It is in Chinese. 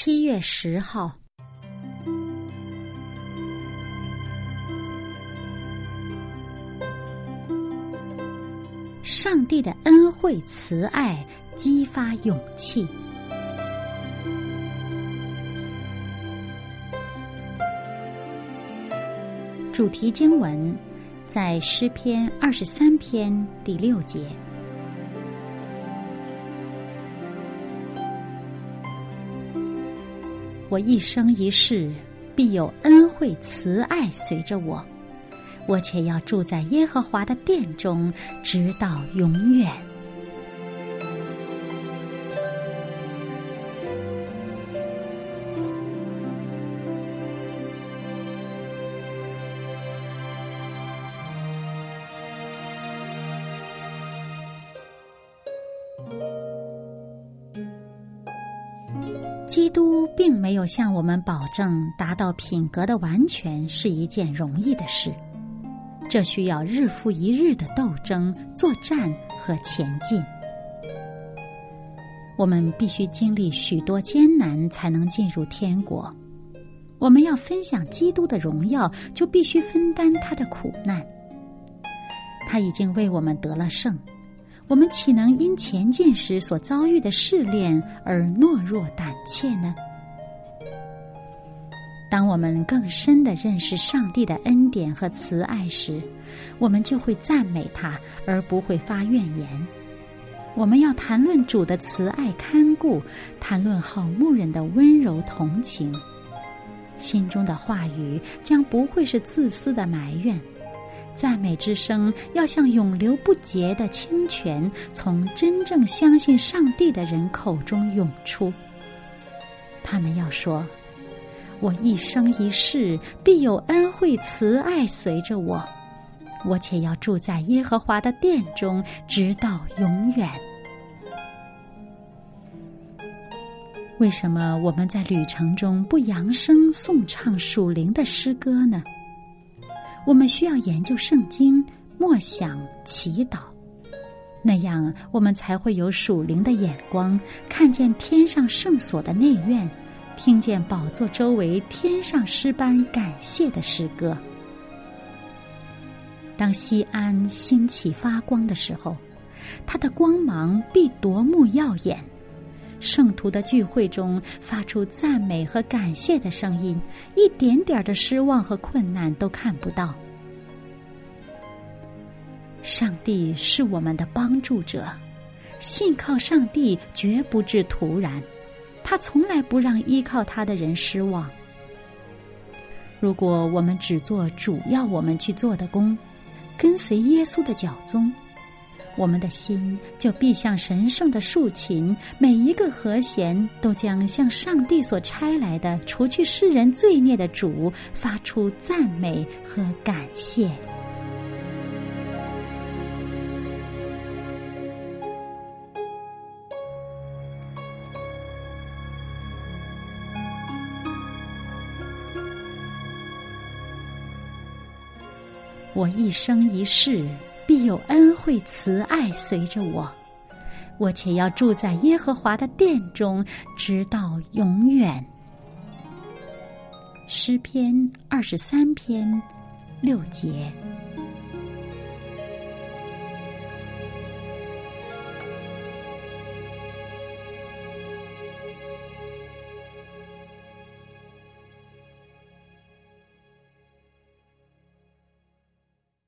7月10号，上帝的恩惠慈爱激发勇气。主题经文在诗篇23篇第6节。我一生一世必有恩惠慈爱随着我，我且要住在耶和华的殿中，直到永远。基督并没有向我们保证达到品格的完全是一件容易的事，这需要日复一日的斗争、作战和前进。我们必须经历许多艰难才能进入天国。我们要分享基督的荣耀，就必须分担他的苦难。他已经为我们得了胜，我们岂能因前进时所遭遇的试炼而懦弱胆怯呢？当我们更深地认识上帝的恩典和慈爱时，我们就会赞美他，而不会发怨言。我们要谈论主的慈爱看顾，谈论好牧人的温柔同情。心中的话语将不会是自私的埋怨，赞美之声要像永流不竭的清泉，从真正相信上帝的人口中涌出。他们要说，我一生一世必有恩惠慈爱随着我，我且要住在耶和华的殿中，直到永远。为什么我们在旅程中不扬声颂唱属灵的诗歌呢？我们需要研究圣经，默想祈祷，那样我们才会有属灵的眼光，看见天上圣所的内院，听见宝座周围天上诗般感谢的诗歌。当西安兴起发光的时候，它的光芒必夺目耀眼。圣徒的聚会中发出赞美和感谢的声音，一点点的失望和困难都看不到。上帝是我们的帮助者，信靠上帝绝不致徒然，他从来不让依靠他的人失望。如果我们只做主要我们去做的工，跟随耶稣的脚踪，我们的心就必像神圣的竖琴，每一个和弦都将向上帝所差来的除去世人罪孽的主发出赞美和感谢。我一生一世必有恩惠慈爱随着我，我且要住在耶和华的殿中，直到永远。诗篇23篇6节。